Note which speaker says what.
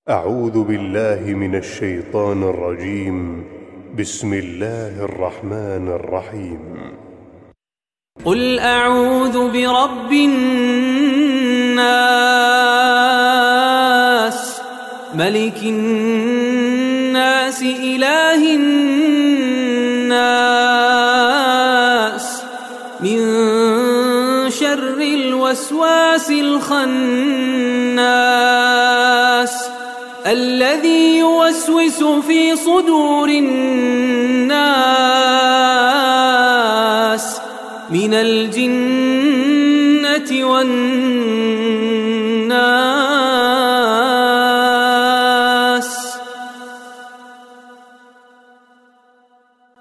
Speaker 1: أعوذ بالله من الشيطان الرجيم. بسم الله الرحمن الرحيم.
Speaker 2: قل أعوذ برب الناس ملك الناس إله الناس من شر الوسواس الخناس الذي يوسوس في صدور الناس من الجنة والناس.